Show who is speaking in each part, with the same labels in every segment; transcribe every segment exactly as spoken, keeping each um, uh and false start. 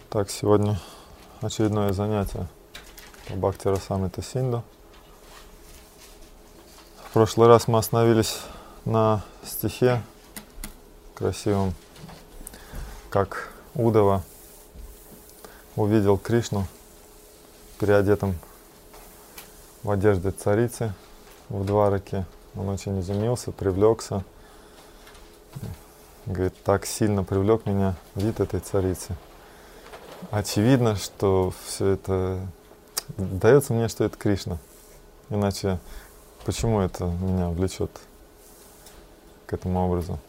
Speaker 1: Так, сегодня очередное занятие по Бхакти-расамрита Синду. В прошлый раз мы остановились на стихе красивом, как Удава увидел Кришну переодетым в одежде царицы в Двараке. Он очень изумился, привлекся. Говорит, так сильно привлек меня вид этой царицы. Очевидно, что все это дается мне, что это Кришна. Иначе почему это меня влечет к этому образу?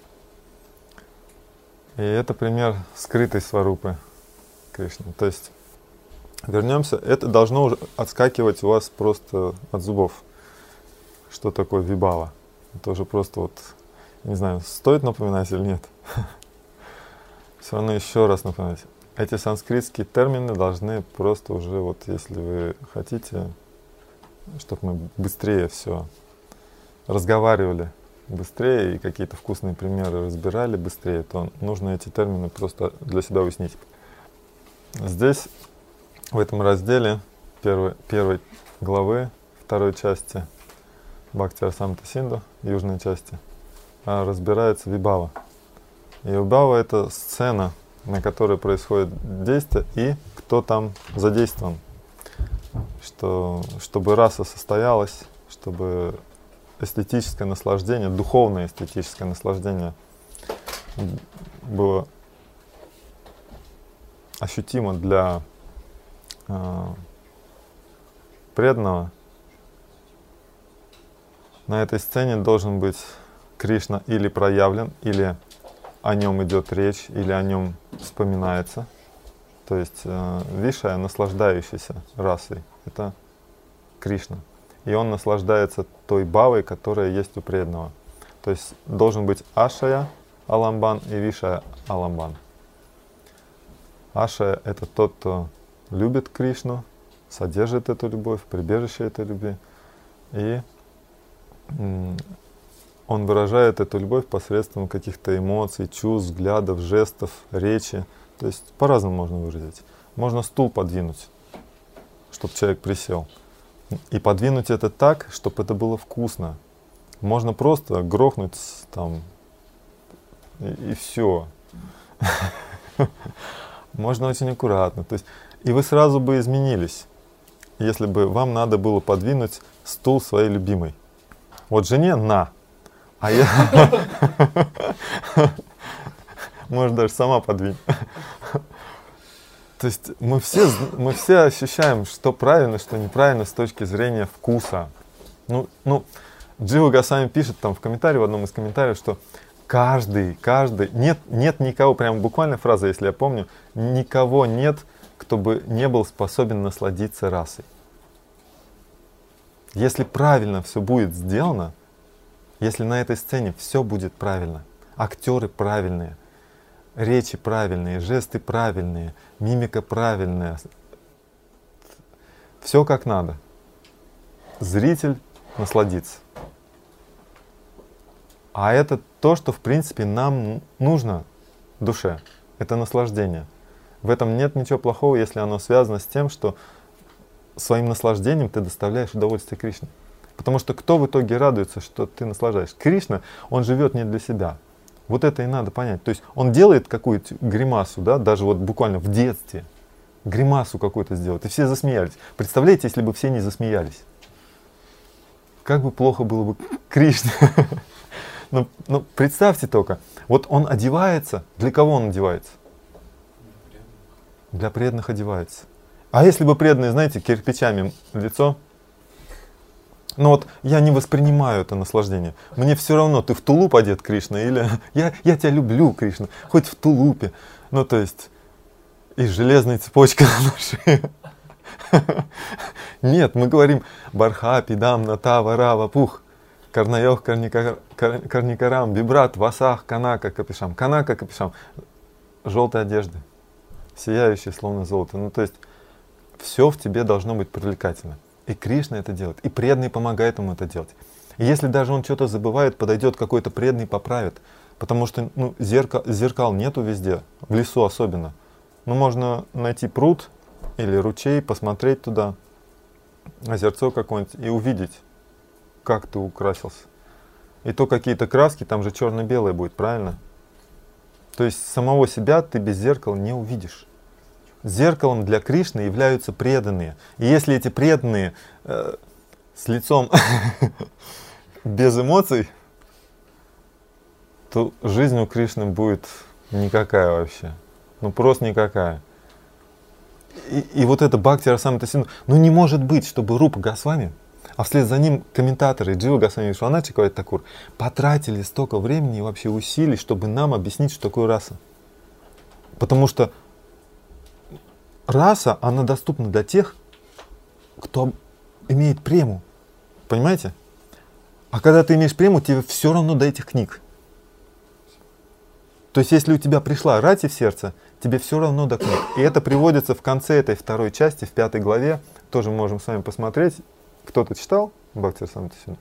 Speaker 1: И это пример скрытой сварупы Кришны. То есть вернемся, это должно уже отскакивать у вас просто от зубов. Что такое вибава? Это уже просто вот, не знаю, стоит напоминать или нет. Все равно еще раз напоминать. Эти санскритские термины должны просто уже, вот если вы хотите, чтобы мы быстрее все разговаривали, быстрее и какие-то вкусные примеры разбирали быстрее, то нужно эти термины просто для себя уяснить. Здесь, в этом разделе первой, первой главы, второй части Бхакти-расамрита Синду, южной части, разбирается вибава. И вибава — это сцена, на которой происходит действие и кто там задействован. Что, чтобы раса состоялась, чтобы эстетическое наслаждение, духовное эстетическое наслаждение было ощутимо для э, преданного. На этой сцене должен быть Кришна или проявлен, или о нем идет речь, или о нем вспоминается. То есть э, Вишая, наслаждающийся расой, это Кришна. И он наслаждается той бхавой, которая есть у преданного. То есть должен быть Ашая Аламбан и Вишая Аламбан. Ашая — это тот, кто любит Кришну, содержит эту любовь, прибежище этой любви. И м- он выражает эту любовь посредством каких-то эмоций, чувств, взглядов, жестов, речи. То есть по-разному можно выразить. Можно стул подвинуть, чтобы человек присел. И подвинуть это так, чтобы это было вкусно. Можно просто грохнуть там и, и все. Можно очень аккуратно. То есть, и вы сразу бы изменились, если бы вам надо было подвинуть стул своей любимой. Вот жене на. А я, может, даже сама подвинь. То есть мы все, мы все ощущаем, что правильно, что неправильно с точки зрения вкуса. Ну, ну, Джива Госвами пишет там в комментарии, в одном из комментариев, что каждый, каждый, нет, нет никого, прям буквально фраза, если я помню, никого нет, кто бы не был способен насладиться расой. Если правильно все будет сделано, если на этой сцене все будет правильно, актеры правильные, речи правильные, жесты правильные, мимика правильная, все как надо, зритель насладится. А это то, что в принципе нам нужно душе, это наслаждение. В этом нет ничего плохого, если оно связано с тем, что своим наслаждением ты доставляешь удовольствие Кришне. Потому что кто в итоге радуется, что ты наслаждаешься? Кришна, он живет не для себя. Вот это и надо понять. То есть он делает какую-то гримасу, да, даже вот буквально в детстве, гримасу какую-то сделает, и все засмеялись. Представляете, если бы все не засмеялись? Как бы плохо было бы Кришне. Но, но представьте только, вот он одевается, для кого он одевается? Для преданных одевается. А если бы преданные, знаете, кирпичами в лицо? Но вот я не воспринимаю это наслаждение. Мне все равно, ты в тулуп одет, Кришна, или я, я тебя люблю, Кришна, хоть в тулупе. Ну, то есть, и железная цепочка на шее. Нет, мы говорим барха, пидам, ната, варава, пух, карнаёх, карникарам, вибрат, васах, канака, капишам. Канака, капишам. Желтой одежды, сияющие, словно золото. Ну, то есть, все в тебе должно быть привлекательно. И Кришна это делает, и преданный помогает ему это делать. И если даже он что-то забывает, подойдет какой-то преданный, поправит. Потому что ну, зеркал, зеркал нету везде, в лесу особенно. Ну, можно найти пруд или ручей, посмотреть туда, озерцо какое-нибудь, и увидеть, как ты украсился. И то какие-то краски, там же черно-белое будет, правильно? То есть самого себя ты без зеркала не увидишь. Зеркалом для Кришны являются преданные. И если эти преданные э, с лицом без эмоций, то жизнь у Кришны будет никакая вообще. Ну просто никакая. И, и вот это Бхакти Расамрита Синду. Ну не может быть, чтобы Рупа Госвами, а вслед за ним комментаторы Джива Госвами и Вишванат Чакраварти Такур потратили столько времени и вообще усилий, чтобы нам объяснить, что такое раса. Потому что раса, она доступна для тех, кто имеет прему. Понимаете? А когда ты имеешь прему, тебе все равно до этих книг. То есть, если у тебя пришла рати в сердце, тебе все равно до книг. И это приводится в конце этой второй части, в пятой главе. Тоже можем с вами посмотреть. Кто-то читал Бхакти Расамрита Синду?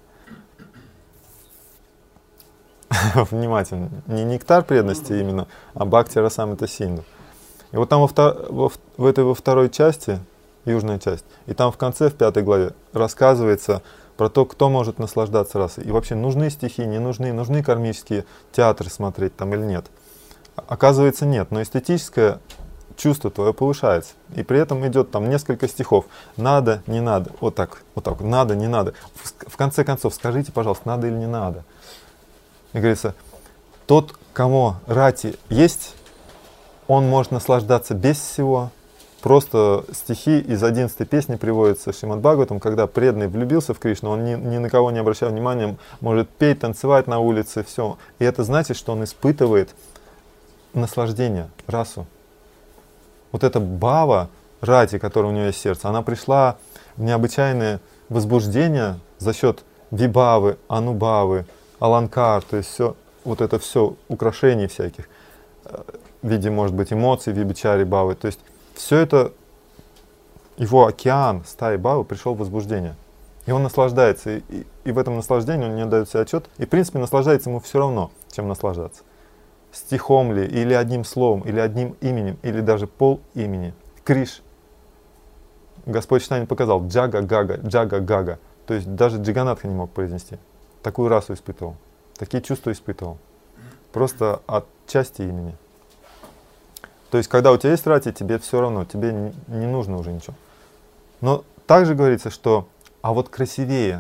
Speaker 1: Внимательно. Не нектар преданности именно, а Бхакти Расамрита Синду. И вот там во, втор... во, в этой во второй части, южная часть, и там в конце, в пятой главе, рассказывается про то, кто может наслаждаться расой. И вообще, нужны стихи, не нужны, нужны кармические театры смотреть там или нет. Оказывается, нет, но эстетическое чувство твое повышается. И при этом идет там несколько стихов. Надо, не надо. Вот так, вот так. Надо, не надо. В, в конце концов, скажите, пожалуйста, надо или не надо. И говорится, тот, кому рати есть, он может наслаждаться без всего. Просто стихи из одиннадцатой песни приводятся Шримад Бхагаватам, когда преданный влюбился в Кришну, он ни, ни на кого не обращая внимания, может петь, танцевать на улице, все. И это значит, что он испытывает наслаждение, расу. Вот эта бхава, рати, которая у него есть в сердце, она пришла в необычайное возбуждение за счет вибхавы, анубхавы, аланкар, то есть все, вот это все украшений всяких, в виде, может быть, эмоций, вибачари бхавы. То есть все это, его океан стаи бхавы пришел в возбуждение. И он наслаждается, и, и, и в этом наслаждении он не отдает себе отчет, и в принципе наслаждается ему все равно, чем наслаждаться. Стихом ли, или одним словом, или одним именем, или даже пол имени. Криш. Господь Чайтанья показал Джага-гага, Джага-гага. То есть даже Джаганатха не мог произнести. Такую расу испытывал, такие чувства испытывал. Просто от части имени. То есть, когда у тебя есть рати, тебе все равно, тебе не, не нужно уже ничего. Но также говорится, что а вот красивее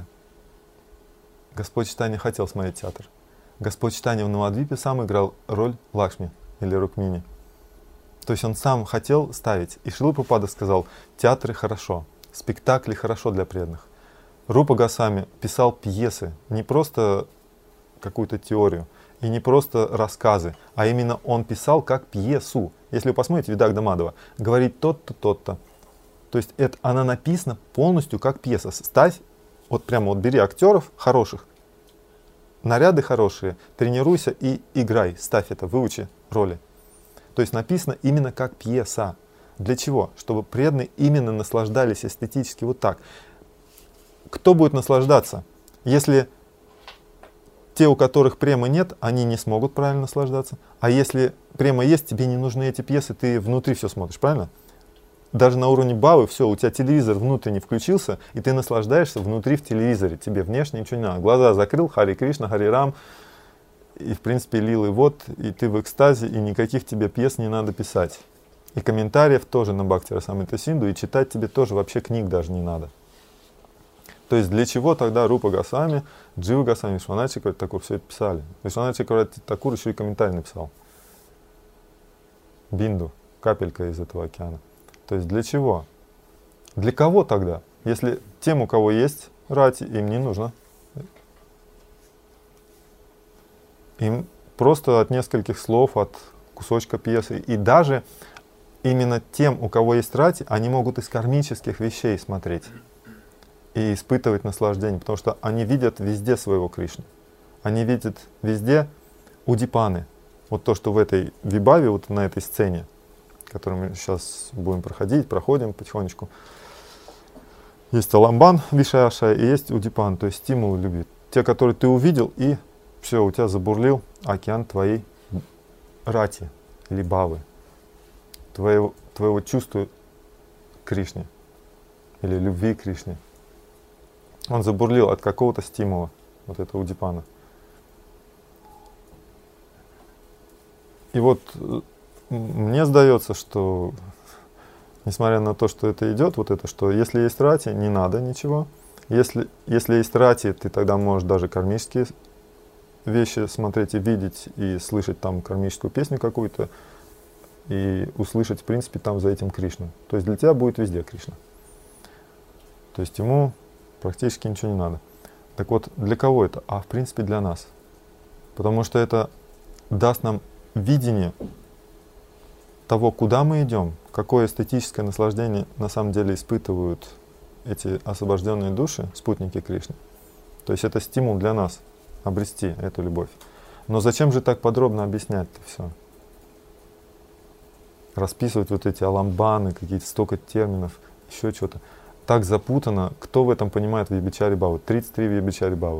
Speaker 1: Господь Чайтанья хотел смотреть театр. Господь Чайтанья в Навадвипе сам играл роль Лакшми или Рукмини. То есть он сам хотел ставить. И Шрила Прабхупада сказал, театры хорошо, спектакли хорошо для преданных. Рупа Госвами писал пьесы, не просто какую-то теорию, и не просто рассказы, а именно он писал как пьесу. Если вы посмотрите Видагда Мадхава, говорит тот-то, тот-то. То есть это, она написана полностью как пьеса. Ставь, вот прямо вот бери актеров хороших, наряды хорошие, тренируйся и играй, ставь это, выучи роли. То есть написано именно как пьеса. Для чего? Чтобы преданные именно наслаждались эстетически вот так. Кто будет наслаждаться? Если те, у которых према нет, они не смогут правильно наслаждаться. А если према есть, тебе не нужны эти пьесы, ты внутри все смотришь, правильно? Даже на уровне бхавы, все, у тебя телевизор внутренне включился, и ты наслаждаешься внутри в телевизоре. Тебе внешне ничего не надо. Глаза закрыл, Хари Кришна, Хари Рам, и в принципе лилы вот, и ты в экстазе, и никаких тебе пьес не надо писать. И комментариев тоже на Бхакти Расамрита Синду, и читать тебе тоже вообще книг даже не надо. То есть для чего тогда Рупа Госвами, Джива Госвами, Вишванат Чакраварти Такур все это писали? Вишванат Чакраварти Такур еще и комментарий написал. Бинду, капелька из этого океана. То есть для чего? Для кого тогда? Если тем, у кого есть рати, им не нужно. Им просто от нескольких слов, от кусочка пьесы. И даже именно тем, у кого есть рати, они могут из кармических вещей смотреть и испытывать наслаждение, потому что они видят везде своего Кришну. Они видят везде удипаны. Вот то, что в этой вибхаве, вот на этой сцене, которую мы сейчас будем проходить, проходим потихонечку. Есть аламбан, вишаяшая, и есть удипан, то есть стимул любви. Те, которые ты увидел, и все, у тебя забурлил океан твоей рати или бхавы. твоего, твоего чувства к Кришне или любви к Кришне. Он забурлил от какого-то стимула, вот этого удипана. И вот мне сдается, что несмотря на то, что это идет, вот это, что если есть рати, не надо ничего. Если, если есть рати, ты тогда можешь даже кармические вещи смотреть и видеть, и слышать там кармическую песню какую-то, и услышать, в принципе, там за этим Кришну. То есть для тебя будет везде Кришна. То есть ему практически ничего не надо. Так вот, для кого это? А в принципе для нас. Потому что это даст нам видение того, куда мы идем, какое эстетическое наслаждение на самом деле испытывают эти освобожденные души, спутники Кришны. То есть это стимул для нас обрести эту любовь. Но зачем же так подробно объяснять-то все? Расписывать вот эти аламбаны, какие-то столько терминов, еще что-то. Так запутано. Кто в этом понимает Вьябичари Бхаву? тридцать три Вьябичари Бхавы.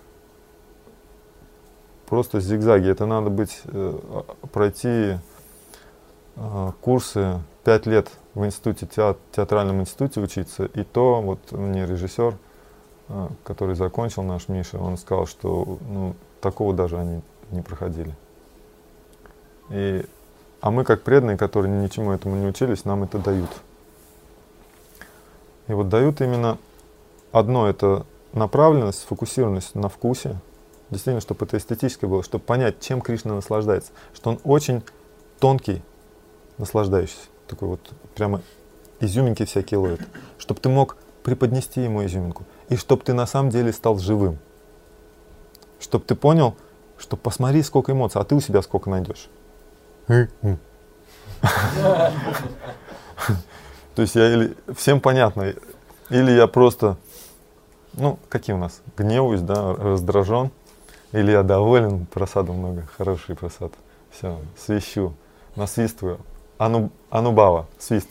Speaker 1: Просто зигзаги. Это надо быть, э, пройти э, курсы пять лет в институте, теат, театральном институте учиться. И то, вот мне режиссер, э, который закончил, наш Миша, он сказал, что ну, такого даже они не проходили. И, а мы, как преданные, которые ничему этому не учились, нам это дают. И вот дают именно одно, это направленность, сфокусированность на вкусе. Действительно, чтобы это эстетическое было, чтобы понять, чем Кришна наслаждается. Что он очень тонкий, наслаждающийся. Такой вот прямо изюминки всякие ловит. Чтобы ты мог преподнести ему изюминку. И чтобы ты на самом деле стал живым. Чтобы ты понял, что посмотри, сколько эмоций, а ты у себя сколько найдешь. То есть я или всем понятно, или я просто, ну, какие у нас, гневаюсь, да, раздражен, или я доволен, просаду много, хороший просад, все, свищу, насвистываю, ану, анубава, свист,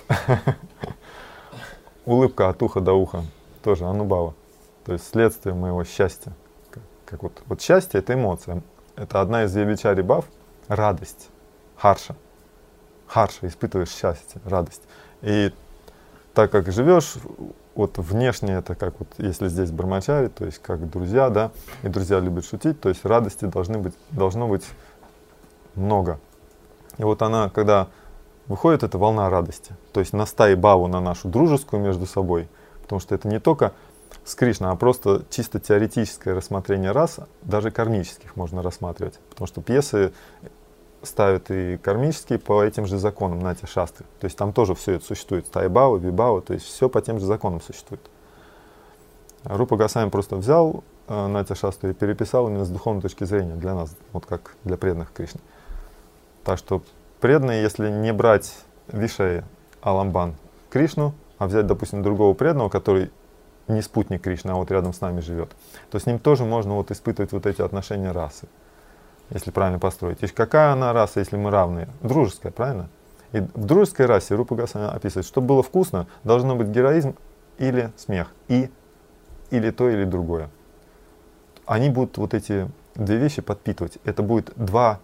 Speaker 1: улыбка от уха до уха, тоже анубава, то есть следствие моего счастья, как, как вот, вот счастье — это эмоция, это одна из Вьябичари Бхав, радость, харша, харша, испытываешь счастье, радость, и так как живешь, вот внешне это как вот, если здесь брамачари, то есть как друзья, да, и друзья любят шутить, то есть радости должны быть, должно быть много. И вот она, когда выходит, эта волна радости, то есть на стаи бхаву, на нашу дружескую между собой, потому что это не только с Кришной, а просто чисто теоретическое рассмотрение рас, даже кармических можно рассматривать, потому что пьесы ставят и кармические по этим же законам, Натья Шастры. То есть там тоже все это существует. Стаи бхава, вибхава, то есть все по тем же законам существует. Рупа Госвами просто взял э, Натья Шастры и переписал именно с духовной точки зрения для нас, вот как для преданных Кришны. Так что преданные, если не брать Вишай Аламбан Кришну, а взять, допустим, другого преданного, который не спутник Кришны, а вот рядом с нами живет, то с ним тоже можно вот испытывать вот эти отношения расы. Если правильно построить. И какая она раса, если мы равные? Дружеская, правильно? И в дружеской расе Рупа Госвами описывает, чтобы было вкусно, должно быть героизм или смех. И или то, или другое. Они будут вот эти две вещи подпитывать. Это будет два...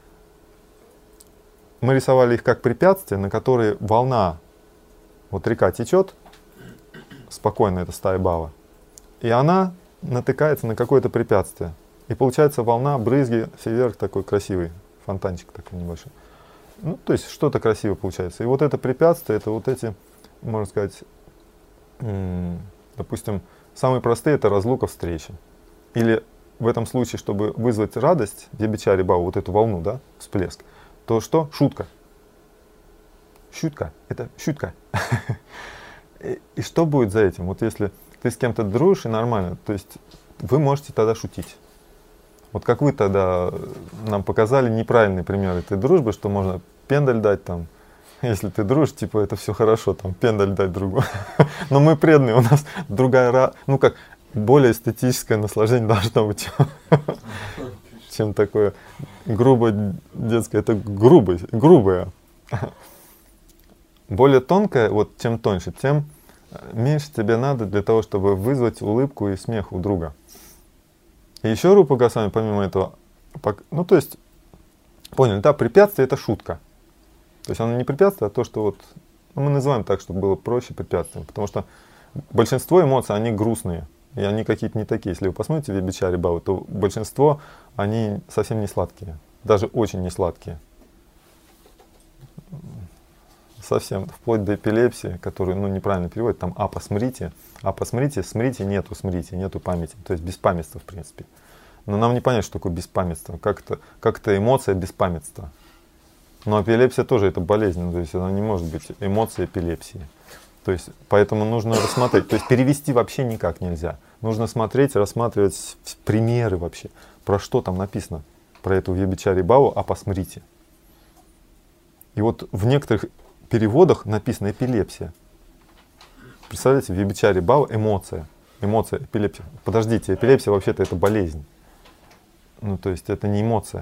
Speaker 1: Мы рисовали их как препятствия, на которые волна, вот река течет, спокойно, это стая бхава, и она натыкается на какое-то препятствие. И получается волна, брызги, фейерверк такой красивый, фонтанчик такой небольшой. Ну, то есть что-то красивое получается. И вот это препятствие, это вот эти, можно сказать, допустим, самые простые — это разлука, встречи. Или в этом случае, чтобы вызвать радость, Вьябичари Бхаву, вот эту волну, да, всплеск, то что? Шутка. Шутка. Это шутка. И, и что будет за этим? Вот если ты с кем-то дружишь и нормально, то есть вы можете тогда шутить. Вот как вы тогда нам показали неправильный пример этой дружбы, что можно пендаль дать там, если ты дружишь, типа это все хорошо, там пендаль дать другу. Но мы преданные, у нас другая, ну как, более эстетическое наслаждение должно быть, чем такое грубое детское, это грубое, грубое. Более тонкое, вот чем тоньше, тем меньше тебе надо для того, чтобы вызвать улыбку и смех у друга. И еще Рупа Госвами, помимо этого, ну то есть, поняли, да, препятствие — это шутка. То есть оно не препятствие, а то, что вот, ну, мы называем так, чтобы было проще, препятствием. Потому что большинство эмоций, они грустные. И они какие-то не такие. Если вы посмотрите Вибичари Бхаву, то большинство, они совсем не сладкие. Даже очень не сладкие. Совсем, вплоть до эпилепсии, которую, ну, неправильно переводят, там апа смрити. Апа смрити, смрити нету смрити, нету памяти. То есть беспамятство, в принципе. Но нам не понять, что такое беспамятство. Как это, как это эмоция беспамятства. Но эпилепсия тоже это болезнь. То есть она не может быть эмоцией эпилепсии. То есть поэтому нужно рассмотреть. То есть перевести вообще никак нельзя. Нужно смотреть, рассматривать примеры вообще. Про что там написано. Про эту Вибичари Бхаву, а посмотрите. И вот в некоторых переводах написано эпилепсия. Представляете, Вибичари Бхава эмоция. Эмоция, эпилепсия. Подождите, эпилепсия вообще-то это болезнь. Ну, то есть это не эмоция.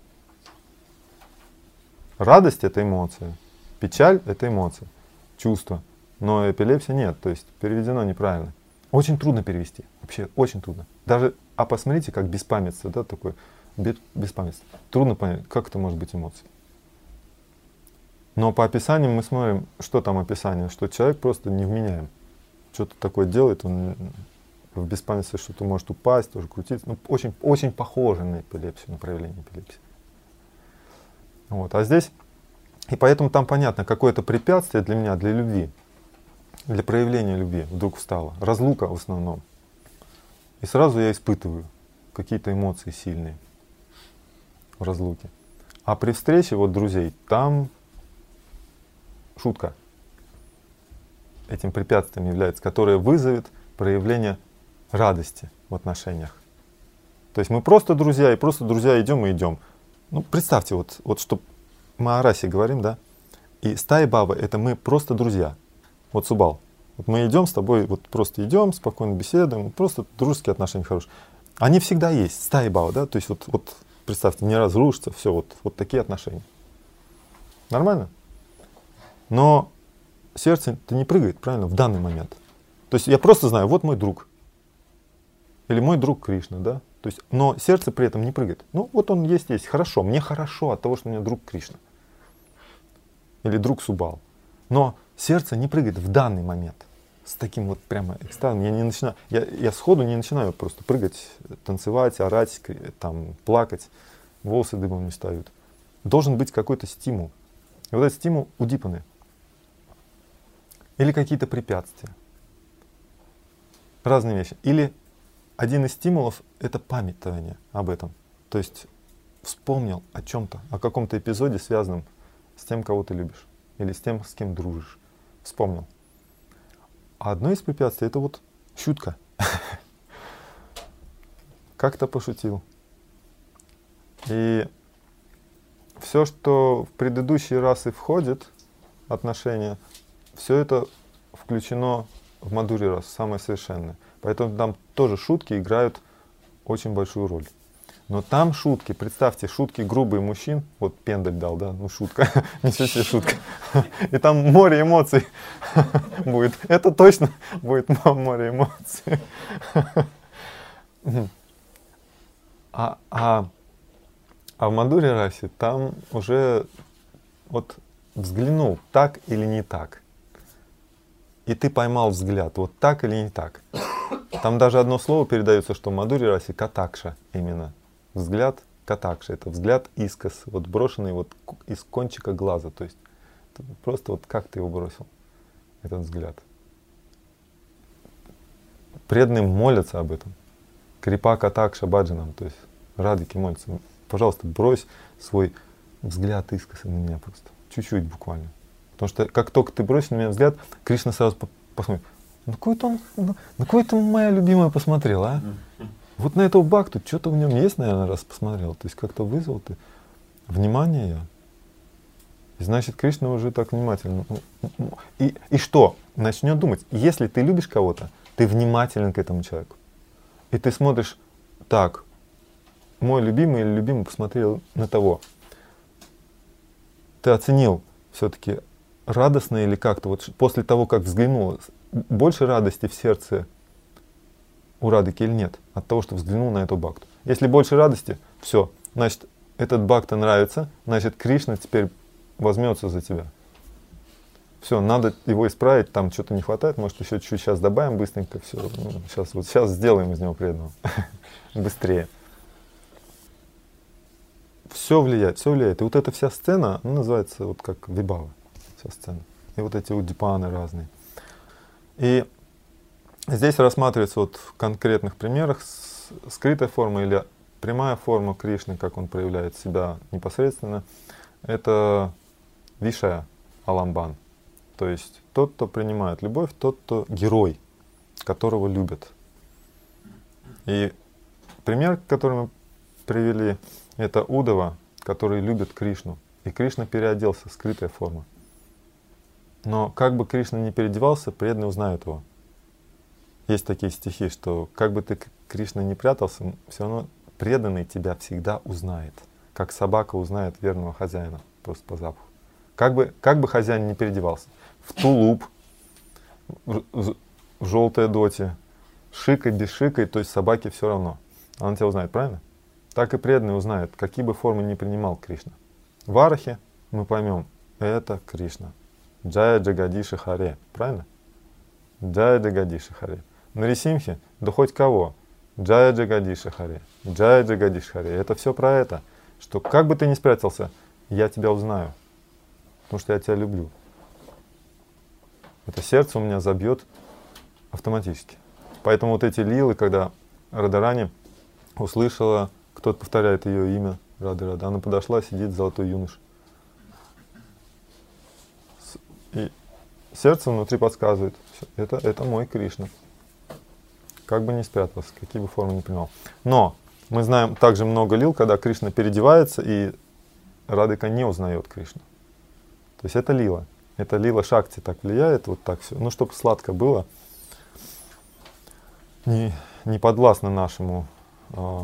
Speaker 1: Радость — это эмоция. Печаль — это эмоция. Чувство. Но эпилепсия нет. То есть переведено неправильно. Очень трудно перевести. Вообще очень трудно. Даже, а посмотрите, как беспамятство, да, такое беспамятство. Трудно понять, как это может быть эмоцией. Но по описанию мы смотрим, что там описание, что человек просто невменяем. Что-то такое делает, он в беспамятстве что-то может упасть, тоже крутиться. Ну, очень, очень похоже на эпилепсию, на проявление эпилепсии. Вот. А здесь, и поэтому там понятно, какое-то препятствие для меня, для любви, для проявления любви вдруг встало. Разлука в основном. И сразу я испытываю какие-то эмоции сильные в разлуке. А при встрече вот друзей, там шутка этим препятствием является, которое вызовет проявление радости в отношениях. То есть мы просто друзья, и просто друзья идем и идем. Ну, представьте, вот, вот что мы о расе говорим, да, и стаи баба — это мы просто друзья. Вот Субал, вот мы идем с тобой, вот просто идем, спокойно беседуем, просто дружеские отношения хорошие. Они всегда есть, стаи баба, да, то есть вот, вот представьте, не разрушится, все, вот, вот такие отношения. Нормально? Но сердце-то не прыгает, правильно, в данный момент. То есть я просто знаю, вот мой друг. Или мой друг Кришна, да. То есть, но сердце при этом не прыгает. Ну, вот он есть, есть. Хорошо, мне хорошо от того, что у меня друг Кришна. Или друг Субал. Но сердце не прыгает в данный момент. С таким вот прямо экстазом. Я не начинаю, я, я сходу не начинаю просто прыгать, танцевать, орать, там, плакать. Волосы дыбом не встают. Должен быть какой-то стимул. И вот этот стимул удипаны. Или какие-то препятствия. Разные вещи. Или один из стимулов — это памятование об этом. То есть вспомнил о чем-то, о каком-то эпизоде, связанном с тем, кого ты любишь. Или с тем, с кем дружишь. Вспомнил. А одно из препятствий — это вот шутка. Как-то пошутил. И все, что в предыдущие расы входит, отношения, все это включено в Мадхури рас, самое совершенное. Поэтому там тоже шутки играют очень большую роль. Но там шутки, представьте, шутки грубые мужчин, вот пендаль дал, да, ну шутка, ничего себе шутка. И там море эмоций будет. Это точно будет море эмоций. А, а, а в Мадхури расе там уже вот взглянул, так или не так. И ты поймал взгляд, вот так или не так. Там даже одно слово передается, что в Мадхури расе катакша именно. Взгляд катакша, это взгляд искос, вот брошенный вот из кончика глаза. То есть просто вот как ты его бросил, этот взгляд. Преданные молятся об этом. Крипа катакша баджанам, то есть радыки молятся. Пожалуйста, брось свой взгляд искоса на меня просто. Чуть-чуть буквально. Потому что как только ты бросишь на меня взгляд, Кришна сразу посмотрит. Ну какой-то он, ну, на какой-то моя любимая посмотрела, а? Вот на этого бхакту, что-то в нем есть, наверное, раз посмотрел. То есть как-то вызвал ты внимание я. И значит, Кришна уже так внимательно. И, и что? Начнет думать, если ты любишь кого-то, ты внимателен к этому человеку. И ты смотришь, так, мой любимый или любимый посмотрел на того. Ты оценил все-таки радостно или как-то, вот после того, как взглянул, больше радости в сердце у Радыки или нет, от того, что взглянул на эту бхакту. Если больше радости, все, значит, этот бхакта нравится, значит, Кришна теперь возьмется за тебя. Все, надо его исправить, там что-то не хватает, может еще чуть-чуть сейчас добавим быстренько, все, ну, сейчас, вот сейчас сделаем из него преданного. Быстрее. Все влияет, все влияет. И вот эта вся сцена, она называется вот как вибава, вся сцена. И вот эти удипаны разные. И здесь рассматривается вот в конкретных примерах скрытая форма или прямая форма Кришны, как он проявляет себя непосредственно. Это вишая аламбан. То есть тот, кто принимает любовь, тот, кто герой, которого любят. И пример, который мы привели, это Удава, который любит Кришну. И Кришна переоделся, скрытая форма. Но как бы Кришна не переодевался, преданные узнают его. Есть такие стихи, что как бы ты, Кришна, не прятался, все равно преданный тебя всегда узнает. Как собака узнает верного хозяина, просто по запаху. Как бы, как бы хозяин не переодевался. В тулуп, в, в, в желтой доте, шикой, без шикой, то есть собаке все равно. Она тебя узнает, правильно? Так и преданный узнает, какие бы формы ни принимал Кришна. В Арахе мы поймем, это Кришна. Джая Джагадиши Харе, правильно? Джая Джагадиши Харе. На Нарисимхе, да хоть кого. Джая Джагадиши Харе. Джая Джагадиши Харе. Это все про это, что как бы ты ни спрятался, я тебя узнаю, потому что я тебя люблю. Это сердце у меня забьет автоматически. Поэтому вот эти лилы, когда Радарани услышала, кто-то повторяет ее имя, Рады Рада, она подошла, сидит золотой юноша. И сердце внутри подсказывает, это, это мой Кришна. Как бы ни спрятался, какие бы формы ни принимал. Но мы знаем также много лил, когда Кришна переодевается, и Радыка не узнает Кришну. То есть это лила. Это лила Шакти так влияет, вот так все. Ну, чтобы сладко было, не, не подвластно нашему, э,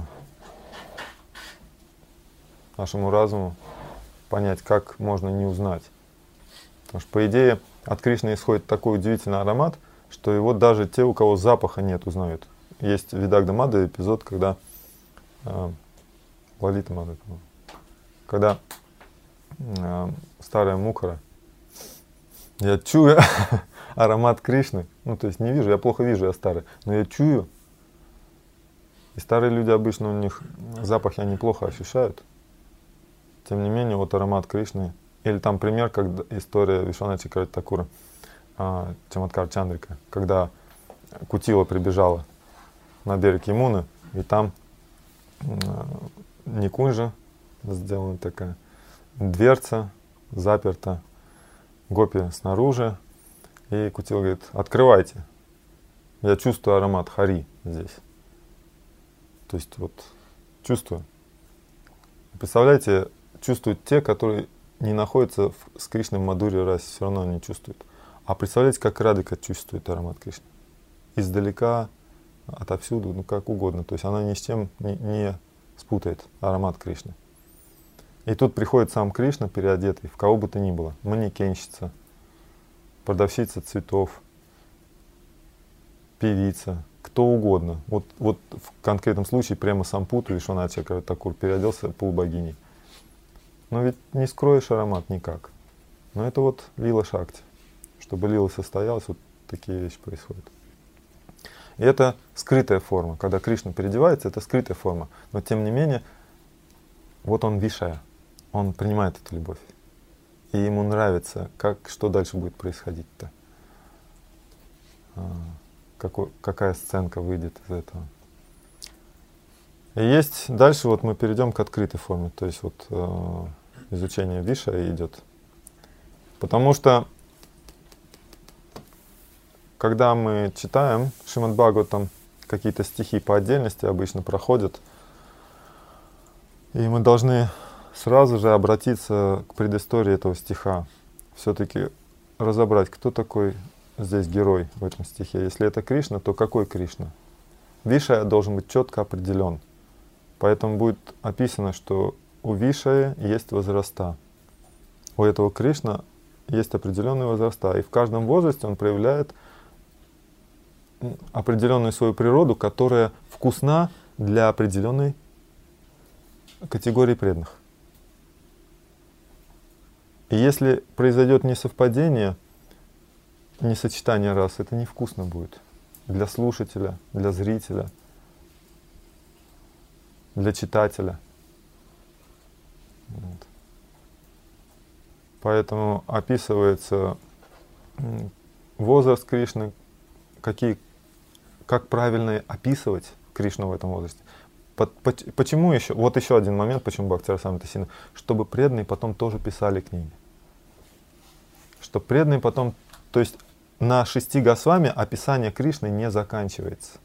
Speaker 1: нашему разуму понять, как можно не узнать. Потому что, по идее, от Кришны исходит такой удивительный аромат, что его даже те, у кого запаха нет, узнают. Есть в Видагда Мада эпизод, когда э, Лалита Мада, когда э, старая Мукара, я чую аромат Кришны, ну то есть не вижу, я плохо вижу, я старый, но я чую. И старые люди обычно, у них запахи они плохо ощущают. Тем не менее, вот аромат Кришны. Или там пример, как история Вишванатха Чакраварти Такура, а, Чаматкар Чандрика, когда Кутила прибежала на берег Ямуны, и там а, Никунджа сделана такая дверца, заперта, гопи снаружи, и Кутила говорит, открывайте, я чувствую аромат хари здесь. То есть вот чувствую. Представляете, чувствуют те, которые не находятся в, с Кришной в Мадхурья расе, все равно они чувствуют. А представляете, как Радыка чувствует аромат Кришны? Издалека, отовсюду, ну как угодно. То есть она ни с чем не, не спутает аромат Кришны. И тут приходит сам Кришна, переодетый, в кого бы то ни было. Манекенщица, продавщица цветов, певица, кто угодно. Вот, вот в конкретном случае прямо Сампуту Вишванатха Чакраварти Такур переоделся полубогиней. Но ведь не скроешь аромат никак. Но это вот лила Шакти. Чтобы лила состоялась, вот такие вещи происходят. И это скрытая форма. Когда Кришна переодевается, это скрытая форма. Но тем не менее, вот он вишая. Он принимает эту любовь. И ему нравится, как, что дальше будет происходить-то. А, какой, какая сценка выйдет из этого. И есть дальше вот мы перейдем к открытой форме. То есть вот э, изучение вишая идет. Потому что когда мы читаем Шримад Бхагаватам, какие-то стихи по отдельности обычно проходят, и мы должны сразу же обратиться к предыстории этого стиха. Все-таки разобрать, кто такой здесь герой в этом стихе. Если это Кришна, то какой Кришна? Вишая должен быть четко определен. Поэтому будет описано, что у Вишая есть возраста. У этого Кришна есть определенные возраста. И в каждом возрасте он проявляет определенную свою природу, которая вкусна для определенной категории преданных. И если произойдет несовпадение, несочетание рас, это невкусно будет для слушателя, для зрителя, для читателя. Вот. Поэтому описывается возраст Кришны, какие, как правильно описывать Кришну в этом возрасте. Почему еще? Вот еще один момент, почему Бхактирасамрита Синду. Чтобы преданные потом тоже писали книги. Чтобы преданные потом, то есть на шести Госвами описание Кришны не заканчивается.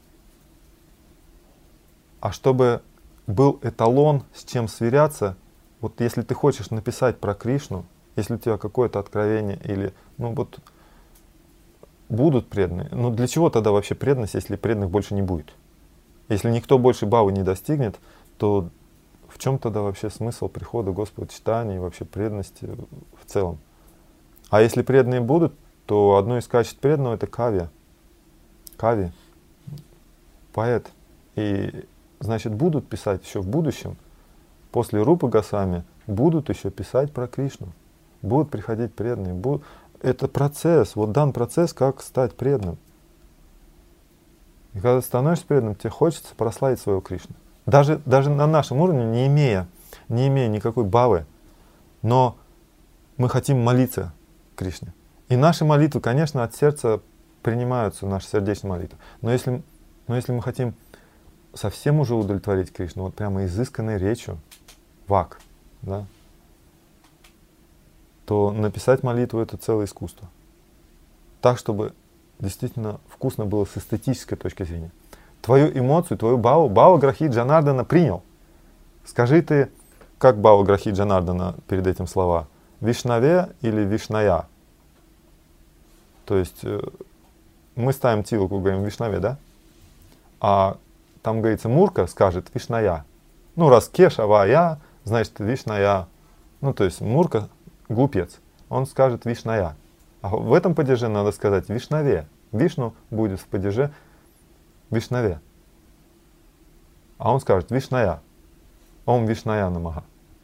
Speaker 1: А чтобы был эталон, с чем сверяться, вот если ты хочешь написать про Кришну, если у тебя какое-то откровение или, ну вот, будут преданные. Ну для чего тогда вообще преданность, если преданных больше не будет? Если никто больше бхавы не достигнет, то в чем тогда вообще смысл прихода Господа читания и вообще преданности в целом? А если преданные будут, то одно из качеств преданного — это кавья. Кави, поэт. И значит, будут писать еще в будущем, после Рупы Госвами, будут еще писать про Кришну. Будут приходить преданные. Будут... Это процесс, вот дан процесс, как стать преданным. И когда ты становишься преданным, тебе хочется прославить своего Кришну. Даже, даже на нашем уровне, не имея, не имея никакой бхавы, но мы хотим молиться Кришне. И наши молитвы, конечно, от сердца принимаются, наши сердечные молитвы. Но если, но если мы хотим совсем уже удовлетворить Кришну, вот прямо изысканной речью, вак, да, то написать молитву — это целое искусство. Так, чтобы действительно вкусно было с эстетической точки зрения. Твою эмоцию, твою бхаву, бхава грахи Джанардана принял. Скажи ты, как бхава грахи Джанардана перед этим слова? Вишнаве или Вишная? То есть э, мы ставим тилку, говорим Вишнаве, да? А там говорится, Мурка скажет Вишная. Ну, раз Кеша, Вая, значит Вишная. Ну, то есть Мурка — глупец. Он скажет Вишная. А в этом падеже надо сказать Вишнаве. Вишну будет в падеже Вишнаве. А он скажет Вишная. Ом Вишная намаха.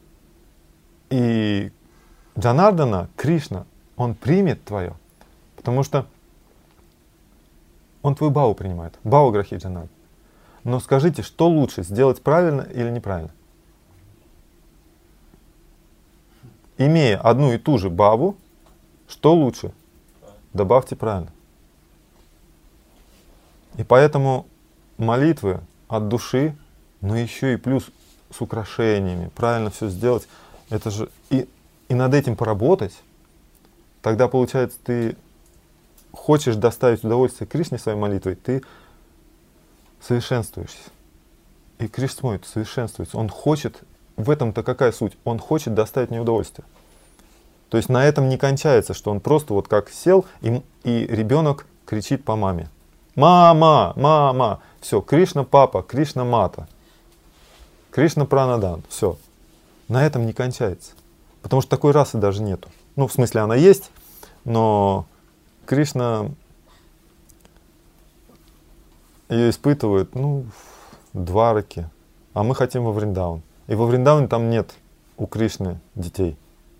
Speaker 1: И Джанардана, Кришна, он примет твое. Потому что он твою бхаву принимает. Бхаву грахи Джанардана. Но скажите, что лучше, сделать правильно или неправильно? Имея одну и ту же бхаву, что лучше? Добавьте правильно. И поэтому молитвы от души, но еще и плюс с украшениями, правильно все сделать, это же и, и над этим поработать, тогда получается, ты хочешь доставить удовольствие Кришне своей молитвой, ты совершенствуешься. И Кришна смотрит, совершенствуется. Он хочет, в этом-то какая суть? Он хочет доставить мне удовольствие. То есть на этом не кончается, что он просто вот как сел, и, и ребенок кричит по маме. Мама, мама. Все, Кришна папа, Кришна мата. Кришна пранадан. Все. На этом не кончается. Потому что такой расы даже нету. Ну, в смысле, она есть, но Кришна ее испытывает, ну, в Двараке. А мы хотим во Вриндаван. И во Вриндаване там нет у Кришны детей.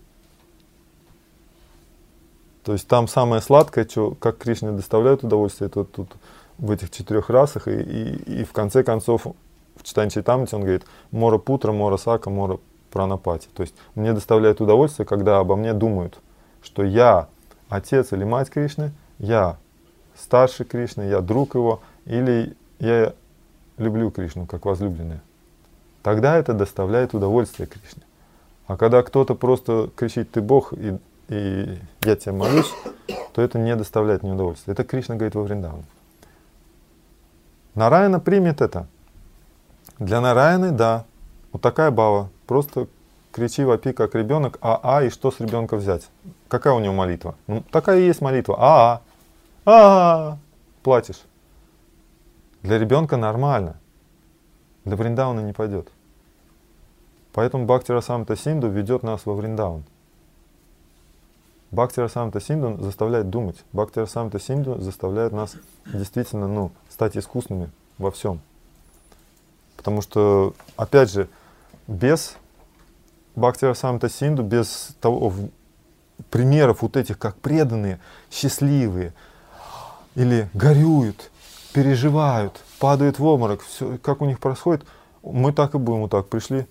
Speaker 1: То есть там самое сладкое, что, как Кришне доставляют удовольствие, это тут в этих четырех расах. И, и, и в конце концов в Читании Чайтамрите он говорит: Мора Путра, Мора Сака, Мора Пранапати. То есть мне доставляет удовольствие, когда обо мне думают, что я отец или мать Кришны, я старший Кришны, я друг его, или я люблю Кришну как возлюбленная. Тогда это доставляет удовольствие Кришне. А когда кто-то просто кричит: ты Бог, и, и я тебя молюсь, то это не доставляет мне удовольствия. Это Кришна говорит во Вриндаване. Нараяна примет это. Для Нараяны, да, вот такая бхава. Просто кричи, вопи, как ребенок, а-а, и что с ребенка взять? Какая у него молитва? Ну, такая и есть молитва. А-а, а-а, плачешь. Для ребенка нормально. Для Вриндавана не пойдет. Поэтому Бхактирасамрита Синду ведет нас во Вриндаван. Бхактирасамрита Синду заставляет думать. Бхактирасамрита Синду заставляет нас действительно, ну, стать искусными во всем. Потому что, опять же, без Бхактивасамрита Синду без того, в, примеров вот этих, как преданные, счастливые, или горюют, переживают, падают в обморок, все, как у них происходит, мы так и будем вот так пришли.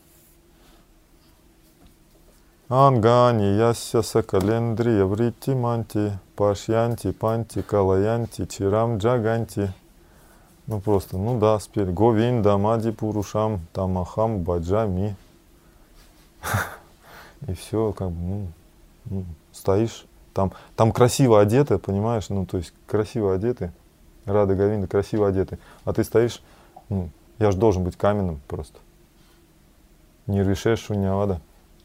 Speaker 1: Ангани ясya сакалендрия вритти манти пашьянти панти калаянти чирам джаганти. Ну просто, ну да, спели. Говинда мади пурушам тамахам баджами. И все, как бы, ну, ну, стоишь. Там, там красиво одеты, понимаешь, ну то есть красиво одеты. Рада Говинда красиво одеты. А ты стоишь, ну, я же должен быть каменным просто. Нирвишеш шуньявада.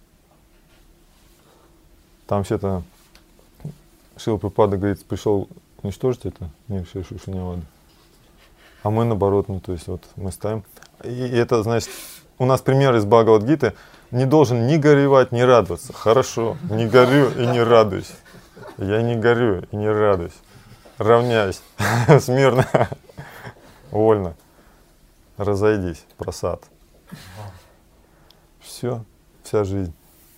Speaker 1: Там вообще-то Шрила Прабхупада говорит, пришел уничтожить это, Нирвишеш шуньявада. А мы наоборот, ну то есть вот мы ставим. И это значит, у нас пример из Бхагавад-гиты, не должен ни горевать, ни радоваться. Хорошо, не горю и не радуюсь. Я не горю и не радуюсь. Равняйся, смирно, вольно. Разойдись, просад. Все, вся жизнь.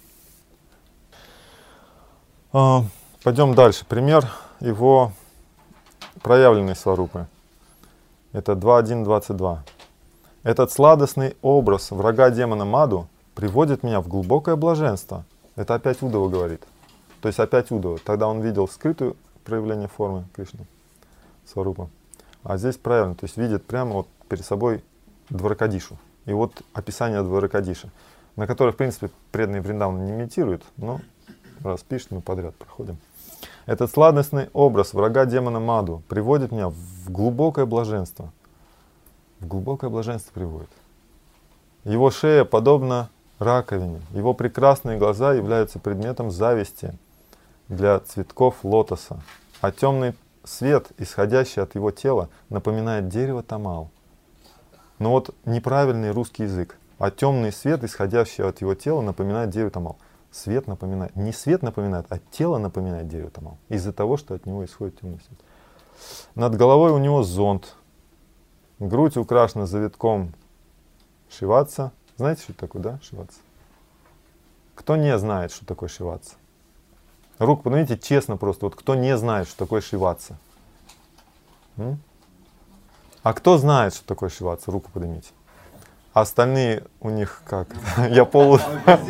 Speaker 1: А, пойдем дальше. Пример его проявленной сварупы. Это два один двадцать два. Этот сладостный образ врага демона Маду приводит меня в глубокое блаженство. Это опять Удава говорит. То есть опять Удава. Тогда он видел скрытую проявление формы Кришны, сварупа. А здесь правильно, то есть видит прямо вот перед собой Дваракадишу. И вот описание Дваракадиши, на которое, в принципе, преданные Вриндавана не имитируют, но раз пишет, мы подряд проходим. Этот сладостный образ врага демона Маду приводит меня в глубокое блаженство. В глубокое блаженство приводит. Его шея подобна раковине. Его прекрасные глаза являются предметом зависти для цветков лотоса. А темный свет, исходящий от его тела, напоминает дерево тамал. Но вот неправильный русский язык. А темный свет, исходящий от его тела, напоминает дерево тамал. Свет напоминает, не свет напоминает, а тело напоминает дерево тамал. Из-за того, что от него исходит темный свет. Над головой у него зонт. Грудь украшена завитком шиватса. Знаете, что это такое, да, шиватса? Кто не знает, что такое шиватса? Руку поднимите честно просто. Вот кто не знает, что такое шиватса? М? А кто знает, что такое шиватса? Руку поднимите. А остальные у них как? Я полу...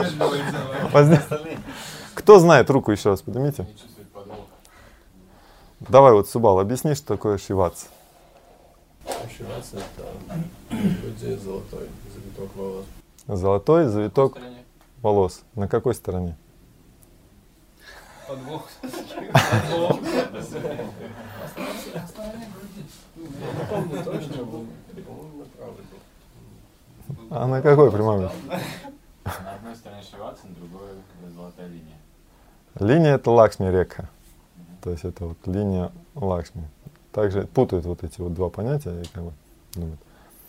Speaker 1: Кто знает? Руку еще раз поднимите. Давай вот, Субал, объясни, что такое шиватса.
Speaker 2: Шиватса — это люди золотой завиток волос.
Speaker 1: Золотой завиток волос. На какой стороне?
Speaker 3: Подвох.
Speaker 2: Помню точно, по-моему, на правой.
Speaker 1: А на какой прямой?
Speaker 4: На одной стороне шиватса, на другой золотая линия.
Speaker 1: Линия — это Лакшми река. То есть это вот линия Лакшми. Также путают вот эти вот два понятия и как бы думают.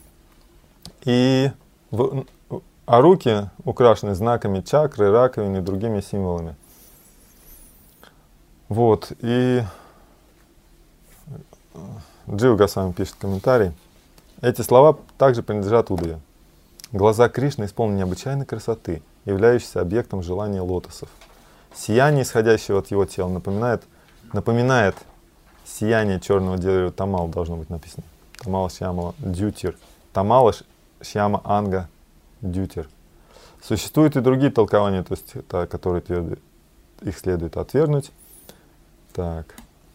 Speaker 1: И в, а руки украшены знаками чакры, раковины и другими символами. Вот. И Джива Госвами пишет комментарий. Эти слова также принадлежат Удаве. Глаза Кришны исполнены необычайной красоты, являющейся объектом желания лотосов. Сияние, исходящее от его тела, напоминает, напоминает сияние черного дерева тамал, должно быть написано. Тамала Шьямала Дютир. Тамала Шьяма Анга Дютир. Существуют и другие толкования, то есть, это, которые твердят, их следует отвергнуть. Так.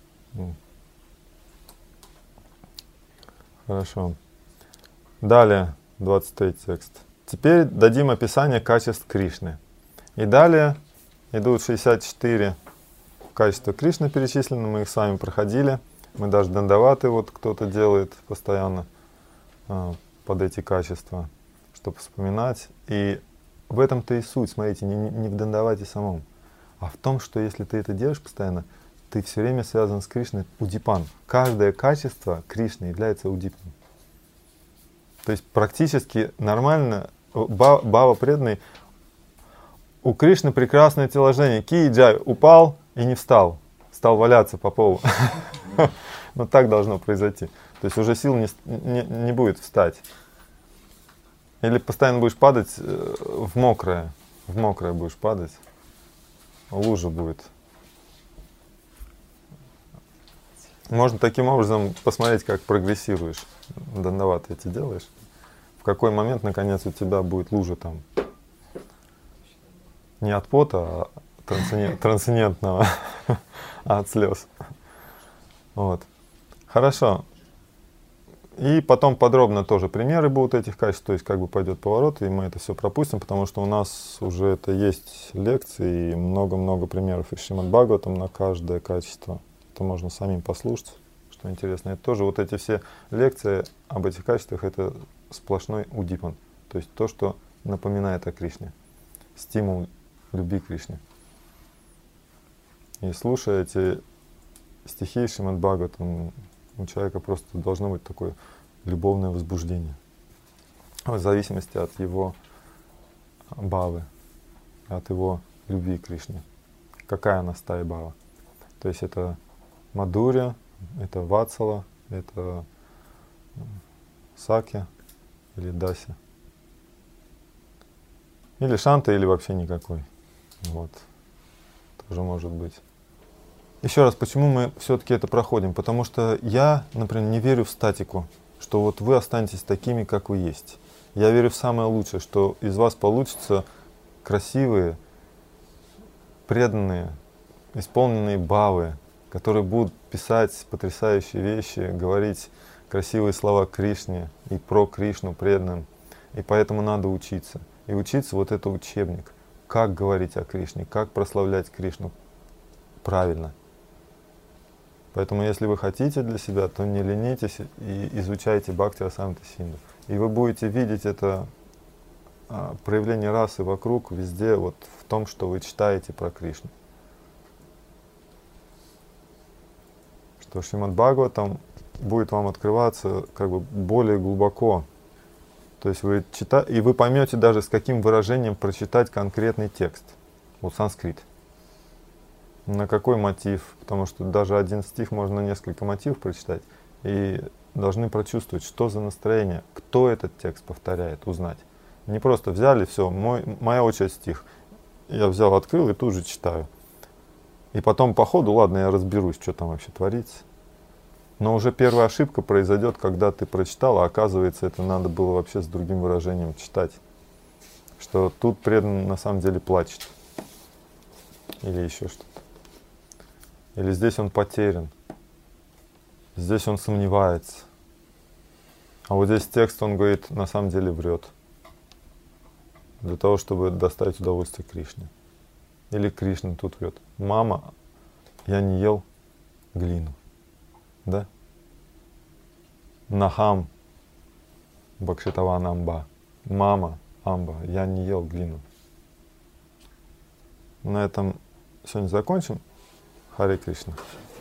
Speaker 1: Хорошо. Далее, двадцать третий текст. Теперь дадим описание качеств Кришны. И далее идут шестьдесят четыре качества Кришны перечислены, мы их с вами проходили. Мы даже дандаваты вот кто-то делает постоянно э, под эти качества, чтобы вспоминать. И в этом-то и суть, смотрите, не, не в дандавате самом, а в том, что если ты это делаешь постоянно, ты все время связан с Кришной удипан. Каждое качество Кришны является удипаном. То есть практически нормально, бава преданный, у Кришны прекрасное телодвижение. Ки-джай, упал и не встал, стал валяться по полу. Но так должно произойти. То есть уже сил не, не, не будет встать. Или постоянно будешь падать в мокрое. в мокрое будешь падать, лужа будет. Можно таким образом посмотреть, как прогрессируешь. Дандават эти делаешь. В какой момент, наконец, у тебя будет лужа там. Не от пота, а трансцендент, трансцендентного, а от слез. Вот. Хорошо. И потом подробно тоже примеры будут этих качеств, то есть как бы пойдет поворот, и мы это все пропустим, потому что у нас уже это есть лекции и много-много примеров из Шримад Бхагаватам на каждое качество. Это можно самим послушать, что интересно. Это тоже вот эти все лекции об этих качествах, это сплошной удипан, то есть то, что напоминает о Кришне, стимул любви к Кришне. И слушая эти стихи Шримад Бхагаватам, у человека просто должно быть такое любовное возбуждение, в зависимости от его бхавы, от его любви к Кришне. Какая она стая бхава? То есть это мадурья, это ватсала, это саки или даси. Или шанта, или вообще никакой. Вот. Тоже может быть. Еще раз, почему мы все-таки это проходим? Потому что я, например, не верю в статику, что вот вы останетесь такими, как вы есть. Я верю в самое лучшее, что из вас получатся красивые, преданные, исполненные бхавы, которые будут писать потрясающие вещи, говорить красивые слова Кришне и про Кришну преданным. И поэтому надо учиться. И учиться вот это учебник. Как говорить о Кришне, как прославлять Кришну правильно. Поэтому, если вы хотите для себя, то не ленитесь и изучайте Бхакти-расамрита Синду. И вы будете видеть это а, проявление расы вокруг, везде, вот в том, что вы читаете про Кришну. Что Шримад Бхагаватам будет вам открываться как бы более глубоко. То есть вы читаете, и вы поймете даже, с каким выражением прочитать конкретный текст. Вот санскрит. На какой мотив? Потому что даже один стих можно несколько мотивов прочитать. И должны прочувствовать, что за настроение, кто этот текст повторяет, узнать. Не просто взяли, все, мой, моя очередь стих. Я взял, открыл и тут же читаю. И потом по ходу, ладно, я разберусь, что там вообще творится. Но уже первая ошибка произойдет, когда ты прочитал, а оказывается, это надо было вообще с другим выражением читать. Что тут преданный на самом деле плачет. Или еще что-то. Или здесь он потерян. Здесь он сомневается. А вот здесь текст, он говорит, на самом деле врет. Для того, чтобы доставить удовольствие Кришне. Или Кришна тут врет. Мама, я не ел глину. Да? Нахам Бхакшитаван Амба. Мама Амба, я не ел глину. На этом сегодня закончим. Харе Кришна.